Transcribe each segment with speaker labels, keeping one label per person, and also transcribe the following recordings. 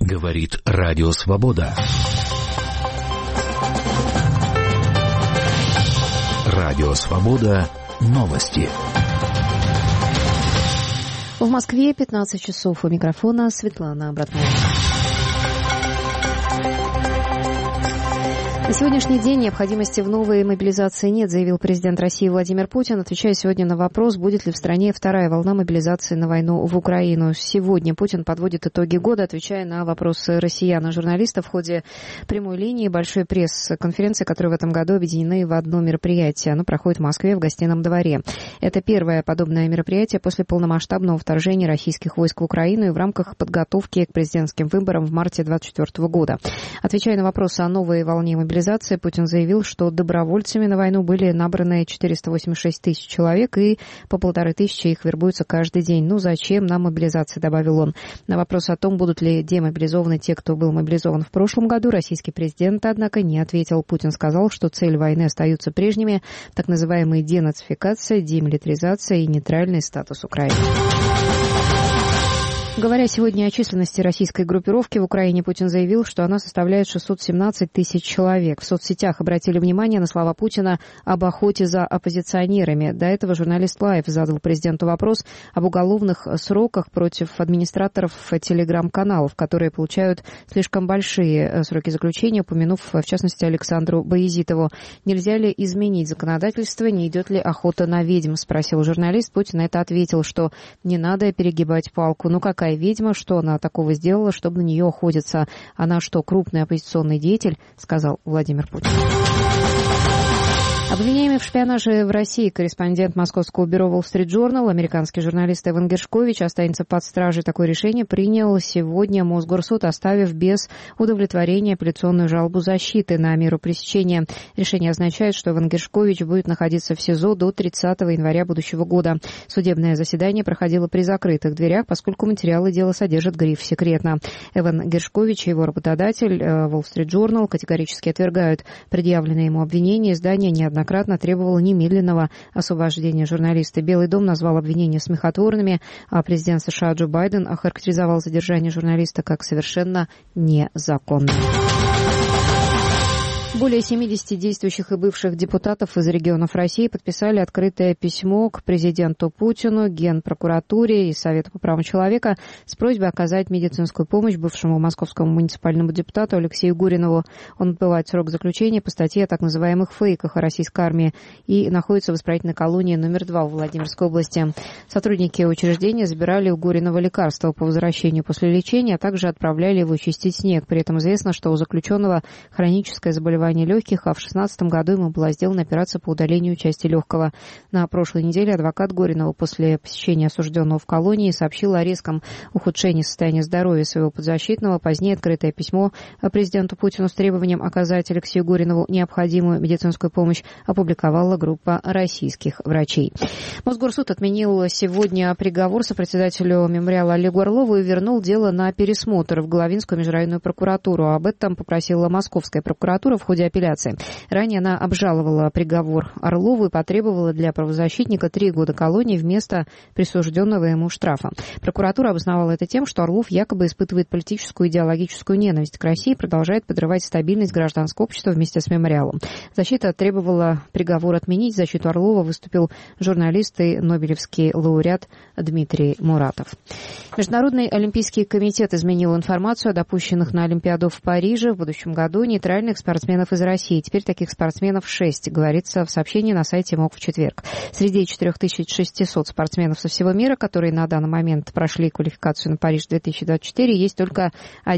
Speaker 1: Говорит Радио Свобода. Радио Свобода. Новости.
Speaker 2: В Москве 15 часов. У микрофона Светлана Абратнова. На сегодняшний день необходимости в новой мобилизации нет, заявил президент России Владимир Путин, отвечая сегодня на вопрос, будет ли в стране вторая волна мобилизации на войну в Украину. Сегодня Путин подводит итоги года, отвечая на вопросы россиян и журналистов в ходе прямой линии большой пресс-конференции, которые в этом году объединены в одно мероприятие. Оно проходит в Москве в Гостином дворе. Это первое подобное мероприятие после полномасштабного вторжения российских войск в Украину и в рамках подготовки к президентским выборам в марте 2024 года. Отвечая на вопросы о новой волне мобилизации, Путин заявил, что добровольцами на войну были набраны 486 тысяч человек, и по 1500 их вербуются каждый день. Ну зачем нам мобилизация, добавил он. На вопрос о том, будут ли демобилизованы те, кто был мобилизован в прошлом году, российский президент, однако, не ответил. Путин сказал, что цель войны остаются прежними, так называемые денацификация, демилитаризация и нейтральный статус Украины. Говоря сегодня о численности российской группировки в Украине, Путин заявил, что она составляет 617 тысяч человек. В соцсетях обратили внимание на слова Путина об охоте за оппозиционерами. До этого журналист Лайв задал президенту вопрос об уголовных сроках против администраторов телеграм-каналов, которые получают слишком большие сроки заключения, упомянув, в частности, Александру Баязитову. Нельзя ли изменить законодательство, не идет ли охота на ведьм, спросил журналист. Путин на это ответил, что не надо перегибать палку. Ну какая ведьма, что она такого сделала, чтобы на нее охотиться? Она что, крупный оппозиционный деятель? Сказал Владимир Путин. Обвиняемый в шпионаже в России корреспондент московского бюро Wall Street Journal, американский журналист Эван Гершкович, останется под стражей. Такое решение принял сегодня Мосгорсуд, оставив без удовлетворения апелляционную жалобу защиты на меру пресечения. Решение означает, что Эван Гершкович будет находиться в СИЗО до 30 января будущего года. Судебное заседание проходило при закрытых дверях, поскольку материалы дела содержат гриф «секретно». Эван Гершкович и его работодатель Wall Street Journal категорически отвергают предъявленные ему обвинения. Издание неоднократно требовало немедленного освобождения журналиста. Белый дом назвал обвинения смехотворными, а президент США Джо Байден охарактеризовал задержание журналиста как совершенно незаконное. Более 70 действующих и бывших депутатов из регионов России подписали открытое письмо к президенту Путину, Генпрокуратуре и Совету по правам человека с просьбой оказать медицинскую помощь бывшему московскому муниципальному депутату Алексею Гуринову. Он отбывает срок заключения по статье о так называемых фейках о российской армии и находится в исправительной колонии номер 2 в Владимирской области. Сотрудники учреждения забирали у Гуринова лекарства по возвращению после лечения, а также отправляли его чистить снег. При этом известно, что у заключенного хроническое заболевание легких, а в 2016 году ему была сделана операция по удалению части легкого. На прошлой неделе адвокат Гуринова после посещения осужденного в колонии сообщил о резком ухудшении состояния здоровья своего подзащитного. Позднее открытое письмо президенту Путину с требованием оказать Алексею Гуринову необходимую медицинскую помощь опубликовала группа российских врачей. Мосгорсуд отменил сегодня приговор сопредседателю мемориала Олегу Орлову и вернул дело на пересмотр в Головинскую межрайонную прокуратуру. Об этом попросила Московская прокуратура в ходе апелляции. Ранее она обжаловала приговор Орлову и потребовала для правозащитника 3 года колонии вместо присужденного ему штрафа. Прокуратура обосновала это тем, что Орлов якобы испытывает политическую и идеологическую ненависть к России и продолжает подрывать стабильность гражданского общества вместе с мемориалом. Защита требовала приговор отменить. В защиту Орлова выступил журналист и нобелевский лауреат Дмитрий Муратов. Международный олимпийский комитет изменил информацию о допущенных на Олимпиаду в Париже в будущем году нейтральных спортсменов из России. Теперь таких спортсменов 6, говорится в сообщении на сайте МОК в четверг. Среди 4600 спортсменов со всего мира, которые на данный момент прошли квалификацию на Париж 2024, есть только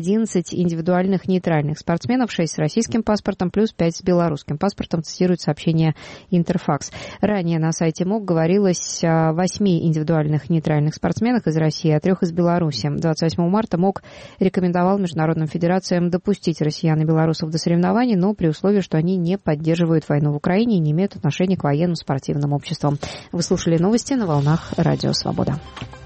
Speaker 2: 11 индивидуальных нейтральных спортсменов, 6 с российским паспортом, плюс 5 с белорусским паспортом, цитирует сообщение Интерфакс. Ранее на сайте МОК говорилось о 8 индивидуальных нейтральных спортсменах из России, а 3 из Беларуси. 28 марта МОК рекомендовал международным федерациям допустить россиян и белорусов до соревнований, но при условии, что они не поддерживают войну в Украине и не имеют отношения к военным спортивным обществам. Вы слушали новости на волнах Радио Свобода.